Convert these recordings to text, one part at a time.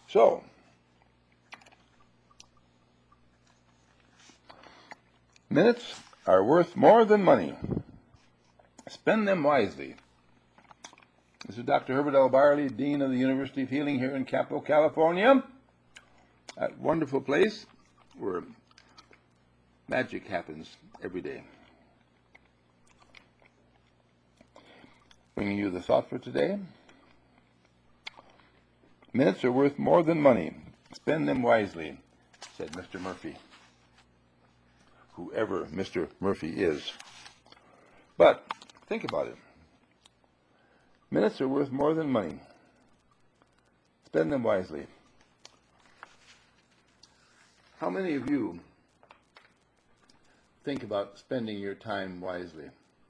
So, minutes are worth more than money. Spend them wisely. This is Dr. Herbert L. Barley, Dean of the University of Healing here in Capital, California. A wonderful place where magic happens every day. Bringing you the thought for today. Minutes are worth more than money. Spend them wisely, said Mr. Murphy. Whoever Mr. Murphy is. But think about it. Minutes are worth more than money. Spend them wisely. How many of you think about spending your time wisely?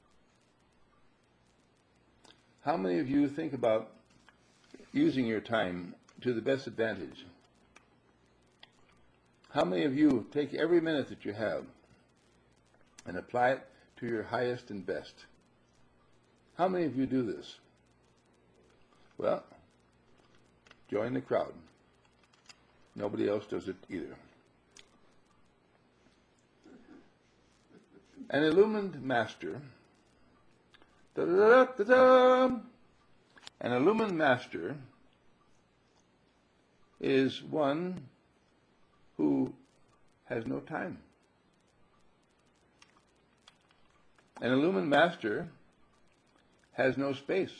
How many of you think about using your time to the best advantage? How many of you take every minute that you have and apply it to your highest and best? How many of you do this? Well, join the crowd. Nobody else does it either. An illumined master, an illumined master is one who has no time. An illumined master has no space.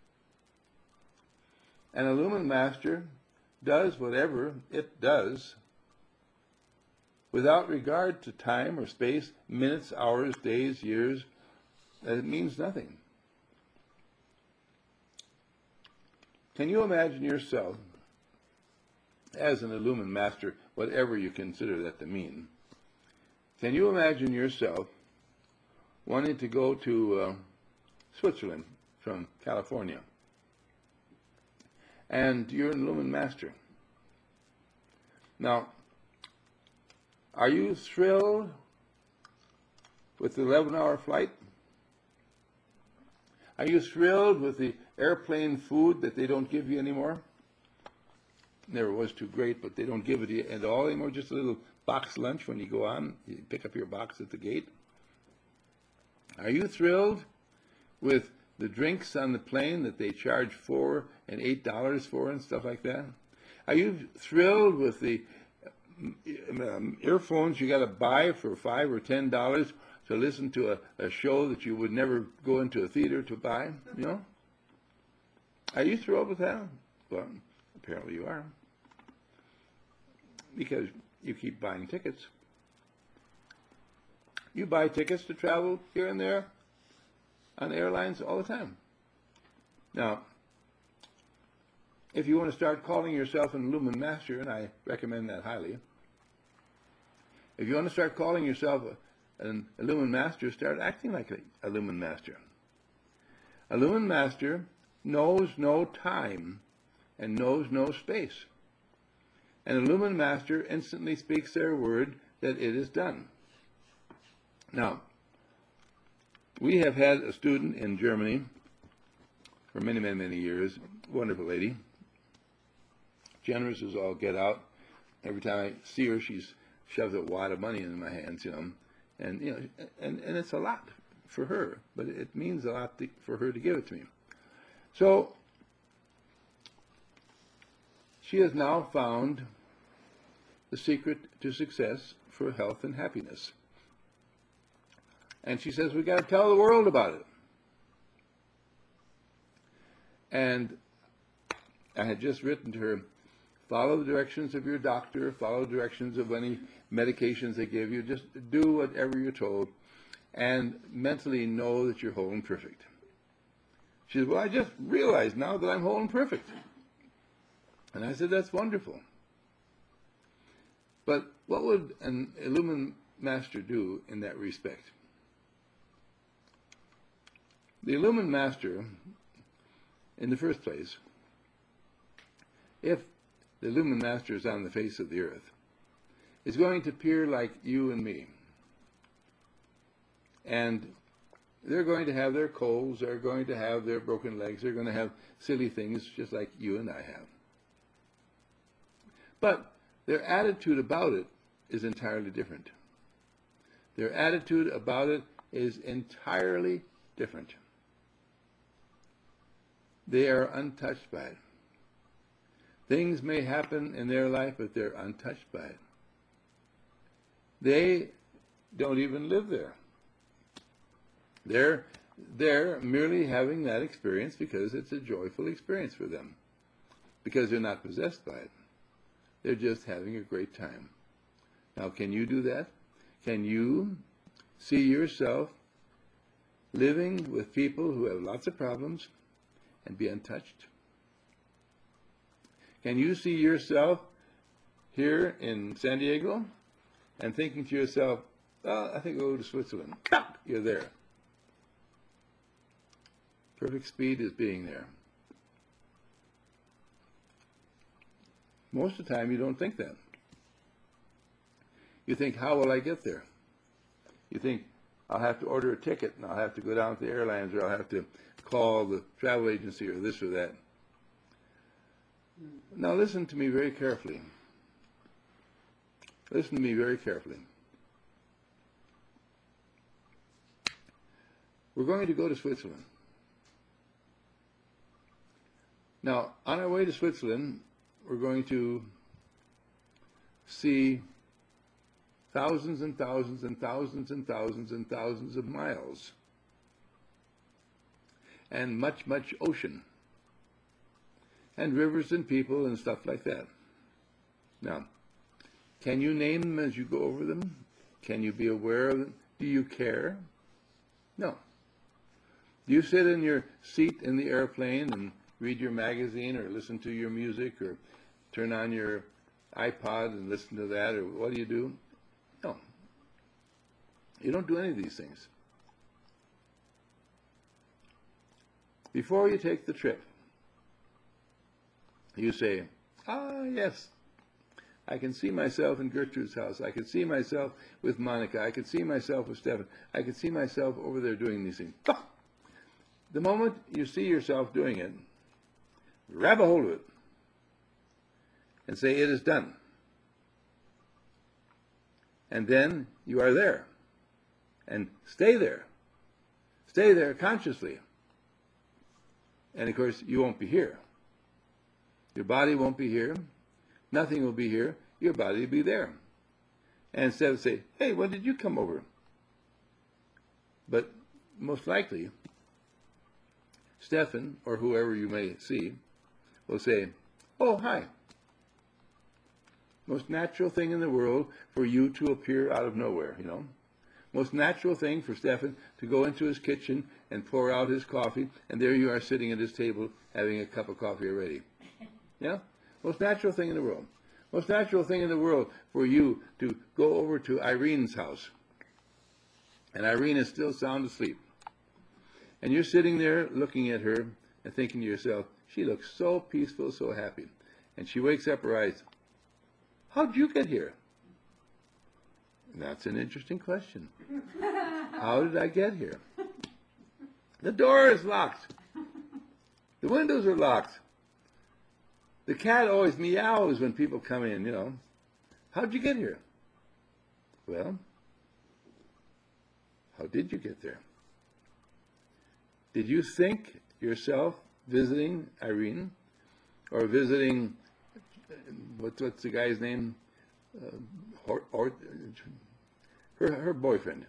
An illumined master does whatever it does without regard to time or space, minutes, hours, days, years. It means nothing. Can you imagine yourself as an illumined master, whatever you consider that to mean? Can you imagine yourself wanting to go to Switzerland from California, and you're an illumined master? Now, are you thrilled with the 11-hour flight? Are you thrilled with the airplane food that they don't give you anymore? Never was too great, but they don't give it to you at all anymore. Just a little box lunch when you go on. You pick up your box at the gate. Are you thrilled with the drinks on the plane that they charge $4 and $8 for and stuff like that? Are you thrilled with the earphones you got to buy for $5 or $10 to listen to a show that you would never go into a theater to buy? You know? Are you thrilled with that? Well, apparently you are, because you keep buying tickets. You buy tickets to travel here and there on airlines all the time. Now, if you want to start calling yourself an illumined master, and I recommend that highly, if you want to start calling yourself an illumined master, start acting like an illumined master. A illumined master knows no time and knows no space. An illumined master instantly speaks their word that it is done. Now, we have had a student in Germany for many, many, many years, wonderful lady, generous as all get out. Every time I see her, she's shoves a wad of money in my hands, and it's a lot for her, but it means a lot for her to give it to me. So she has now found the secret to success for health and happiness. And she says, we've got to tell the world about it. And I had just written to her, follow the directions of your doctor, follow the directions of any medications they give you, just do whatever you're told, and mentally know that you're whole and perfect. She said, well, I just realized now that I'm whole and perfect. And I said, that's wonderful. But what would an illumined master do in that respect? The illumined master, in the first place, if the illumined master is on the face of the earth, is going to appear like you and me. And they're going to have their colds, they're going to have their broken legs, they're going to have silly things just like you and I have. But their attitude about it is entirely different. Their attitude about it is entirely different. They are untouched by it. Things may happen in their life, but they're untouched by it. They don't even live there. They're merely having that experience because it's a joyful experience for them, because they're not possessed by it. They're just having a great time. Now, can you do that? Can you see yourself living with people who have lots of problems and be untouched? Can you see yourself here in San Diego and thinking to yourself, well, I think I'll go to Switzerland. You're there. Perfect speed is being there. Most of the time you don't think that. You think, how will I get there? You think, I'll have to order a ticket and I'll have to go down to the airlines, or I'll have to call the travel agency, or this or that. Now listen to me very carefully. Listen to me very carefully. We're going to go to Switzerland. Now, on our way to Switzerland, we're going to see thousands and thousands and thousands and thousands and thousands of miles, and much, much ocean, and rivers and people and stuff like that. Now, can you name them as you go over them? Can you be aware of them? Do you care? No. Do you sit in your seat in the airplane and read your magazine, or listen to your music, or turn on your iPod and listen to that, or what do you do? No. You don't do any of these things. Before you take the trip, you say, yes, I can see myself in Gertrude's house. I can see myself with Monica. I can see myself with Stephen. I can see myself over there doing these things. The moment you see yourself doing it, grab a hold of it and say, it is done. And then you are there. And stay there. Stay there consciously. And of course, you won't be here. Your body won't be here. Nothing will be here. Your body will be there. And instead of say, hey, when did you come over? But most likely, Stephen, or whoever you may see, will say, oh, hi. Most natural thing in the world for you to appear out of nowhere, you know. Most natural thing for Stephen to go into his kitchen and pour out his coffee, and there you are sitting at his table having a cup of coffee already. Yeah? Most natural thing in the world. Most natural thing in the world for you to go over to Irene's house. And Irene is still sound asleep. And you're sitting there looking at her and thinking to yourself, she looks so peaceful, so happy. And she wakes up her eyes. How'd you get here? That's an interesting question. How did I get here? The door is locked. The windows are locked. The cat always meows when people come in, you know. How'd you get here? Well, how did you get there? Did you think yourself visiting Irene, or visiting, what's the guy's name? Her boyfriend.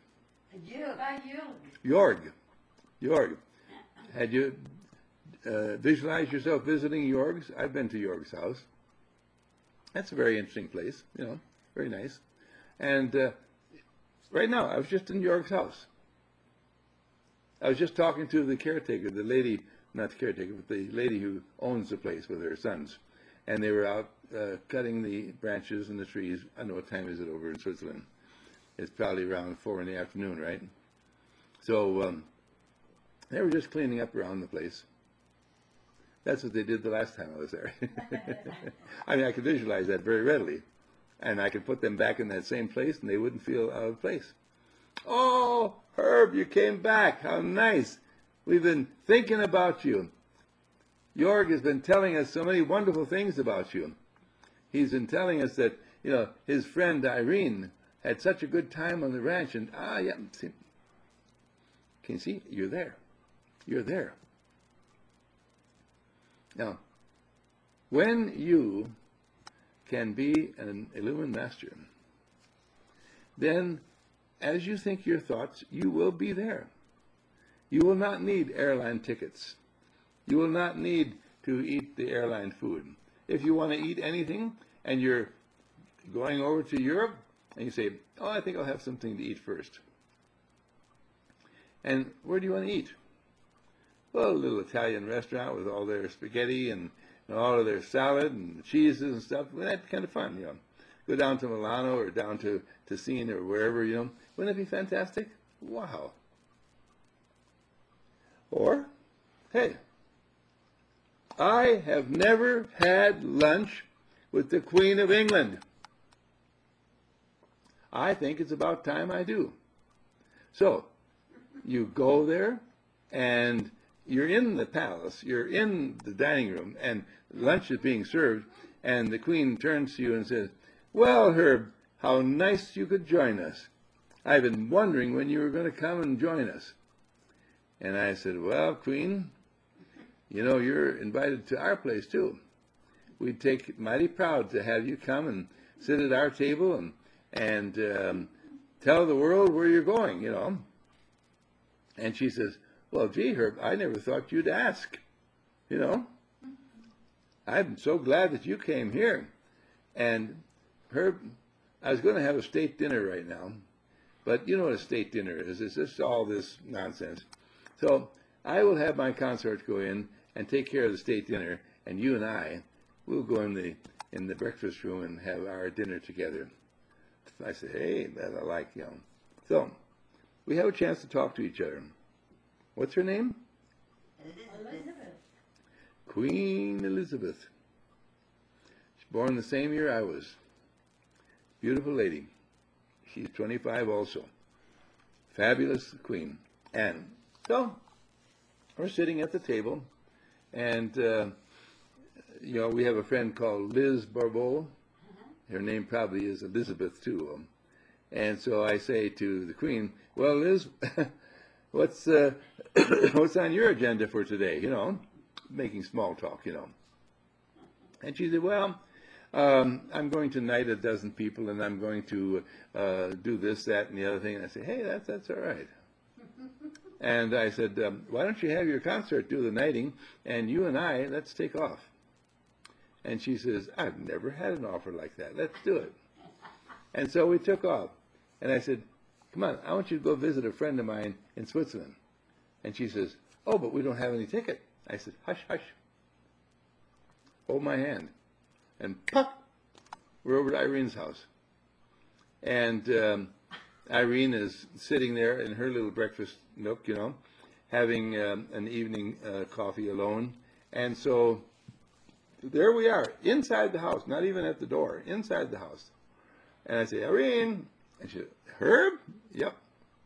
Jorg. Had you visualized yourself visiting Jorg's? I've been to Jorg's house. That's a very interesting place, you know, very nice. And right now, I was just in Jorg's house. I was just talking to the caretaker, the lady, not the caretaker, but the lady who owns the place with her sons. And they were out cutting the branches and the trees. I don't know what time is it over in Switzerland. It's probably around 4 in the afternoon, right? So they were just cleaning up around the place. That's what they did the last time I was there. I mean, I could visualize that very readily. And I could put them back in that same place and they wouldn't feel out of place. Oh, Herb, you came back. How nice. We've been thinking about you. Jorg has been telling us so many wonderful things about you. he's been telling us that, his friend Irene had such a good time on the ranch, and yeah, see, can you see? You're there. You're there. Now, when you can be an illumined master, then as you think your thoughts, you will be there. You will not need airline tickets. You will not need to eat the airline food. If you want to eat anything and you're going over to Europe and you say, oh, I think I'll have something to eat first. And where do you want to eat? Well, a little Italian restaurant with all their spaghetti and all of their salad and cheeses and stuff. Well, that's kind of fun, Go down to Milano or down to Ticino or wherever, Wouldn't it be fantastic? Wow. Or, hey, I have never had lunch with the Queen of England. I think it's about time I do. So, you go there, and you're in the palace, you're in the dining room, and lunch is being served, and the Queen turns to you and says, well, Herb, how nice you could join us. I've been wondering when you were going to come and join us. And I said, well, Queen, you're invited to our place too. We'd take mighty proud to have you come and sit at our table and tell the world where you're going, And she says, well, gee, Herb, I never thought you'd ask, I'm so glad that you came here. And Herb, I was going to have a state dinner right now, but you know what a state dinner is. It's just all this nonsense. So I will have my consort go in and take care of the state dinner, and you and I will go in the breakfast room and have our dinner together. I said, hey, that I like, So we have a chance to talk to each other. What's her name? Elizabeth. Queen Elizabeth. She's born the same year I was. Beautiful lady. She's 25 also. Fabulous queen. And so we're sitting at the table, and we have a friend called Liz Barbeau. Her name probably is Elizabeth too. And so I say to the Queen, well, Liz, what's on your agenda for today? Making small talk, And she said, well, I'm going to knight a dozen people, and I'm going to do this, that, and the other thing. And I said, hey, that's all right. And I said, why don't you have your consort do the knighting, and you and I, let's take off. And she says, I've never had an offer like that. Let's do it. And so we took off. And I said, come on, I want you to go visit a friend of mine in Switzerland. And she says, oh, but we don't have any ticket. I said, hush, hush. Hold my hand. And pop, we're over to Irene's house. And Irene is sitting there in her little breakfast nook, having an evening coffee alone. And so there we are, inside the house, not even at the door, inside the house. And I say, Irene. And she said, Herb? Yep.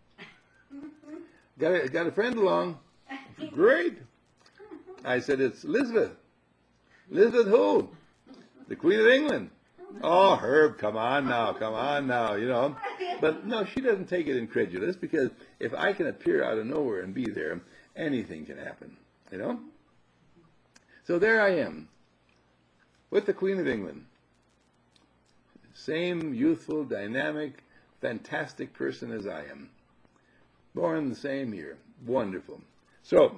Got a friend along. Great. I said, it's Elizabeth. Elizabeth who? The Queen of England. Oh, Herb, come on now. But no, she doesn't take it incredulous, because if I can appear out of nowhere and be there, anything can happen, So there I am, with the Queen of England. Same youthful, dynamic, fantastic person as I am. Born the same year. Wonderful. So,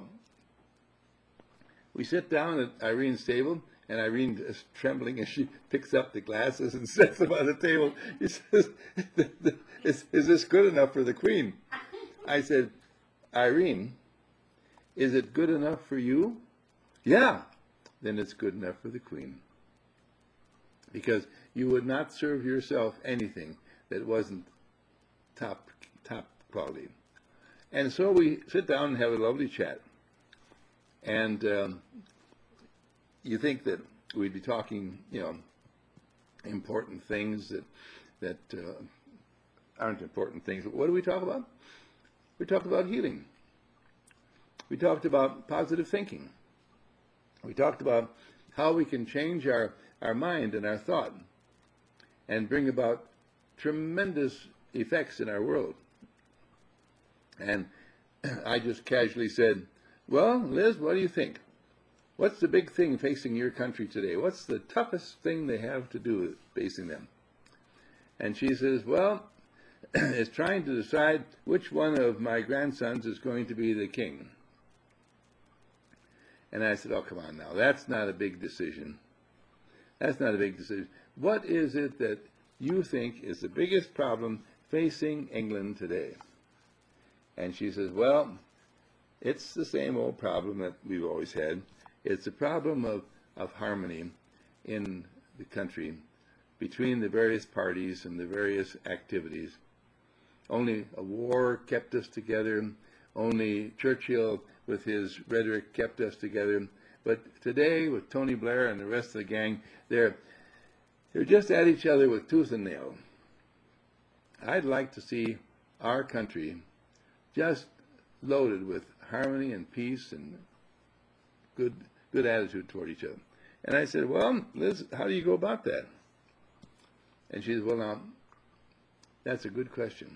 we sit down at Irene's table, and Irene is trembling as she picks up the glasses and sets them on the table. She says, is this good enough for the Queen? I said, Irene, is it good enough for you? Yeah. Then it's good enough for the Queen. Because you would not serve yourself anything that wasn't top quality. And so we sit down and have a lovely chat. And you think that we'd be talking, important things that aren't important things. But what do we talk about? We talked about healing. We talked about positive thinking. We talked about how we can change our our mind and our thought and bring about tremendous effects in our world. And I just casually said, well, Liz, what do you think? What's the big thing facing your country today? What's the toughest thing they have to do facing them? And she says, well, it's trying to decide which one of my grandsons is going to be the king. And I said, oh, come on now, that's not a big decision. That's not a big decision. What is it that you think is the biggest problem facing England today? And she says, well, it's the same old problem that we've always had. It's a problem of harmony in the country between the various parties and the various activities. Only a war kept us together. Only Churchill with his rhetoric kept us together. But today, with Tony Blair and the rest of the gang, they're just at each other with tooth and nail. I'd like to see our country just loaded with harmony and peace and good attitude toward each other. And I said, well, Liz, how do you go about that? And she said, well, now, that's a good question.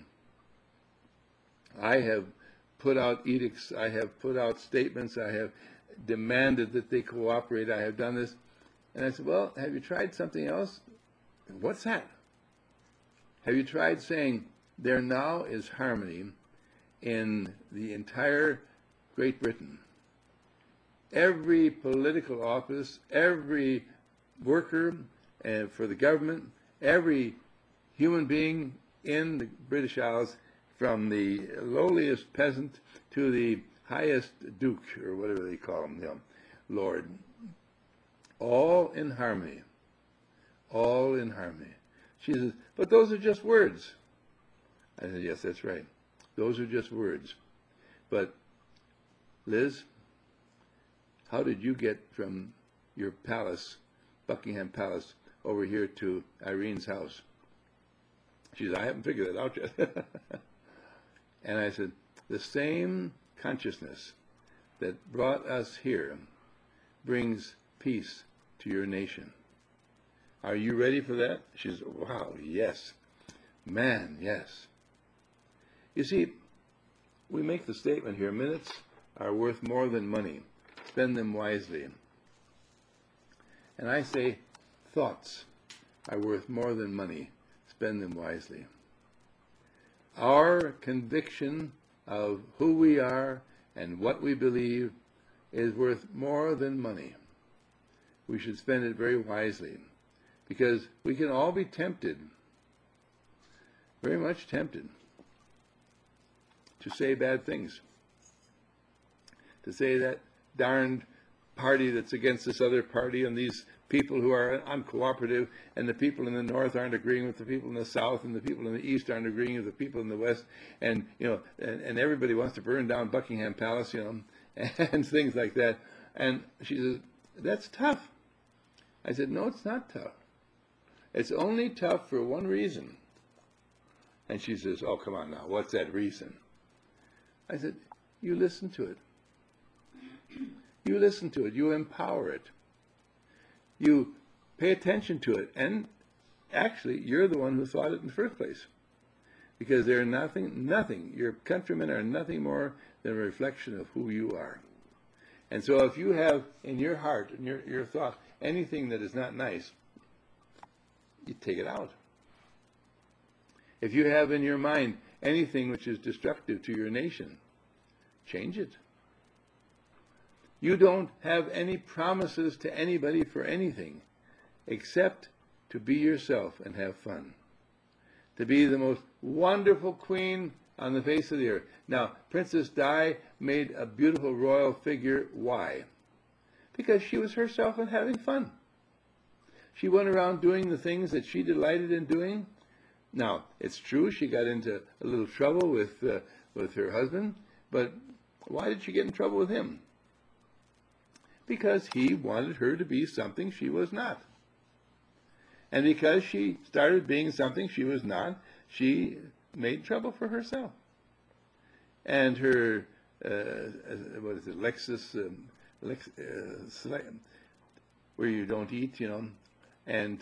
I have put out edicts, I have put out statements, I have demanded that they cooperate, I have done this. And I said, well, have you tried something else? What's that? Have you tried saying there now is harmony in the entire Great Britain? Every political office, every worker for the government, every human being in the British Isles, from the lowliest peasant to the highest duke, or whatever they call him, lord, all in harmony. All in harmony. She says, but those are just words. I said, yes, that's right. Those are just words. But, Liz, how did you get from your palace, Buckingham Palace, over here to Irene's house? She said, I haven't figured that out yet. And I said, the same consciousness that brought us here brings peace to your nation. Are you ready for that? She said, wow, yes. Man, yes. You see, we make the statement here, minutes are worth more than money. Spend them wisely. And I say, thoughts are worth more than money. Spend them wisely. Our conviction of who we are and what we believe is worth more than money. We should spend it very wisely, because we can all be tempted, very much tempted, to say bad things, to say that darned party that's against this other party, and these people who are uncooperative, and the people in the north aren't agreeing with the people in the south, and the people in the east aren't agreeing with the people in the west, and and everybody wants to burn down Buckingham Palace, and things like that. And she says, that's tough. I said, no, it's not tough. It's only tough for one reason. And she says, oh, come on now, what's that reason? I said, you listen to it. You listen to it. You empower it. You pay attention to it. And actually, you're the one who thought it in the first place. Because they're nothing, your countrymen are nothing more than a reflection of who you are. And so if you have in your heart and your thought anything that is not nice, you take it out. If you have in your mind anything which is destructive to your nation, change it. You don't have any promises to anybody for anything except to be yourself and have fun. To be the most wonderful queen on the face of the earth. Now, Princess Di made a beautiful royal figure. Why? Because she was herself and having fun. She went around doing the things that she delighted in doing. Now, it's true she got into a little trouble with her husband, but why did she get in trouble with him? Because he wanted her to be something she was not. And because she started being something she was not, she made trouble for herself. And her, what is it, Lexus, where you don't eat, And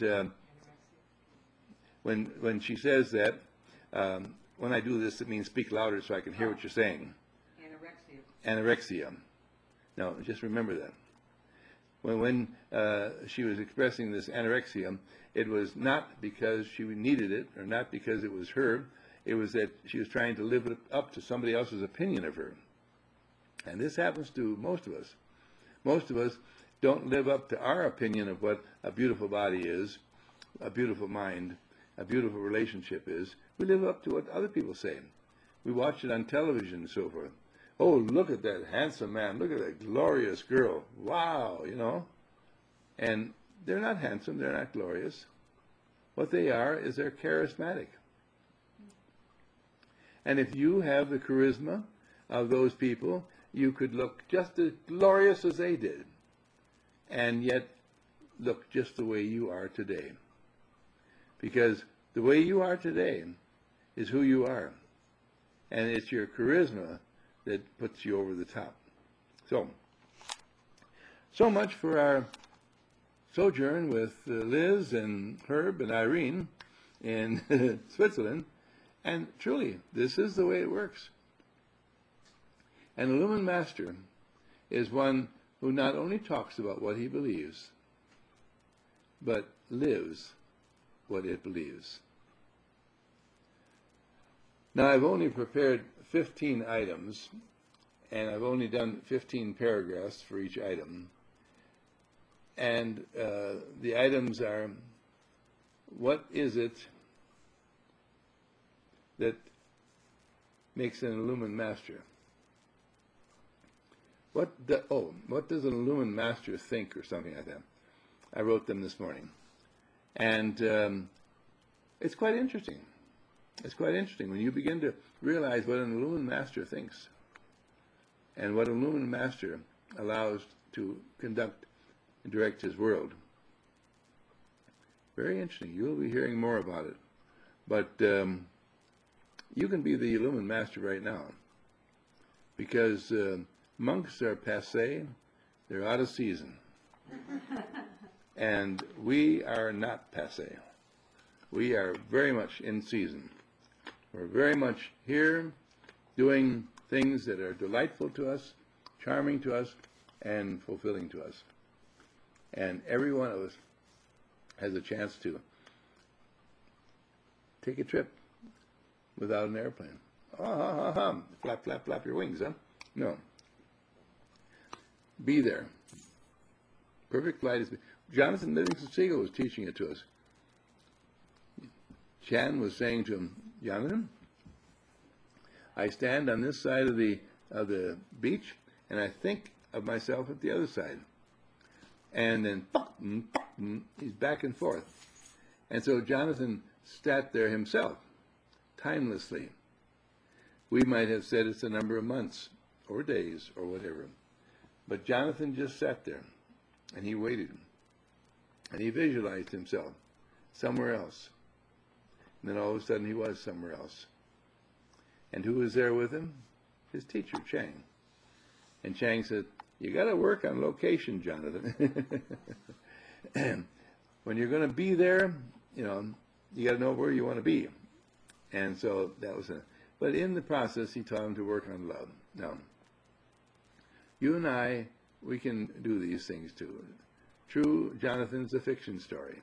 when she says that, when I do this, it means speak louder so I can hear what you're saying. Anorexia. Now, just remember that. When she was expressing this anorexia, it was not because she needed it or not because it was her. It was that she was trying to live up to somebody else's opinion of her. And this happens to most of us. Most of us don't live up to our opinion of what a beautiful body is, a beautiful mind, a beautiful relationship is. We live up to what other people say. We watch it on television and so forth. Oh, look at that handsome man. Look at that glorious girl. Wow, you know. And they're not handsome. They're not glorious. What they are is they're charismatic. And if you have the charisma of those people, you could look just as glorious as they did, and yet look just the way you are today. Because the way you are today is who you are. And it's your charisma that puts you over the top. So much for our sojourn with Liz and Herb and Irene in Switzerland. And truly, this is the way it works. An illumined master is one who not only talks about what he believes, but lives what it believes. Now, I've only prepared 15 items, and I've only done 15 paragraphs for each item. And the items are, what is it that makes an illumined master? What does an illumined master think, or something like that? I wrote them this morning. And it's quite interesting. It's quite interesting when you begin to realize what an illumined master thinks and what an illumined master allows to conduct and direct his world. Very interesting. You'll be hearing more about it. But you can be the illumined master right now, because monks are passé, they're out of season. And we are not passé. We are very much in season. We're very much here doing things that are delightful to us, charming to us, and fulfilling to us. And every one of us has a chance to take a trip without an airplane. Flap, flap, flap your wings, huh? No. Be there. Perfect flight is... Jonathan Livingston Seagull was teaching it to us. Chan was saying to him, Jonathan, I stand on this side of the beach, and I think of myself at the other side. And then he's back and forth. And so Jonathan sat there himself, timelessly. We might have said it's a number of months or days or whatever. But Jonathan just sat there, and he waited. And he visualized himself somewhere else. And then all of a sudden he was somewhere else. And who was there with him? His teacher, Chang. And Chang said, you got to work on location, Jonathan. When you're going to be there, you got to know where you want to be. And so that was it. But in the process, he taught him to work on love. Now, you and I, we can do these things too. True, Jonathan's a fiction story.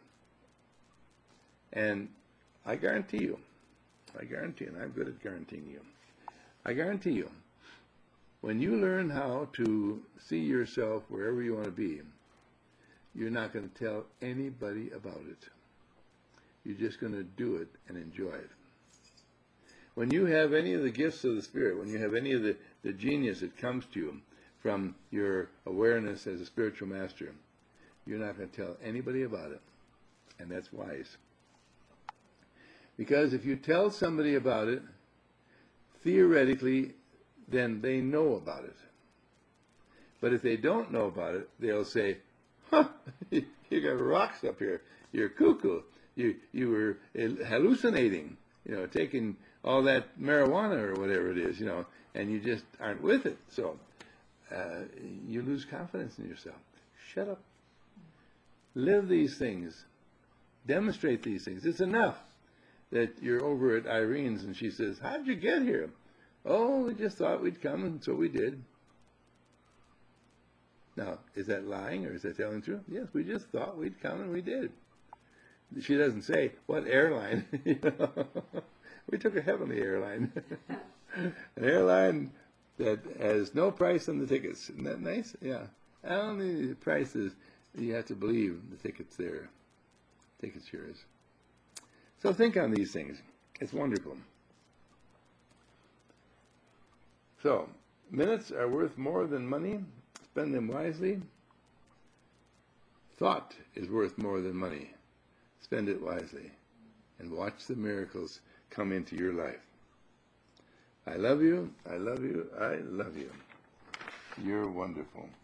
And I guarantee you, and I'm good at guaranteeing you, I guarantee you, when you learn how to see yourself wherever you want to be, you're not going to tell anybody about it. You're just going to do it and enjoy it. When you have any of the gifts of the Spirit, when you have any of the genius that comes to you from your awareness as a spiritual master, you're not going to tell anybody about it. And that's wise. Because if you tell somebody about it, theoretically, then they know about it. But if they don't know about it, they'll say, huh, you got rocks up here. You're cuckoo. You were hallucinating, taking all that marijuana or whatever it is, and you just aren't with it. So you lose confidence in yourself. Shut up. Live these things. Demonstrate these things. It's enough that you're over at Irene's and she says, "How'd you get here?" "Oh, we just thought we'd come, and so we did." Now, is that lying or is that telling the truth? Yes, we just thought we'd come and we did. She doesn't say, "What airline?" We took a heavenly airline. An airline that has no price on the tickets. Isn't that nice? Yeah. Only the price is you have to believe the ticket's there. Ticket's yours. So think on these things. It's wonderful. So, minutes are worth more than money. Spend them wisely. Thought is worth more than money. Spend it wisely. And watch the miracles come into your life. I love you. I love you. I love you. You're wonderful.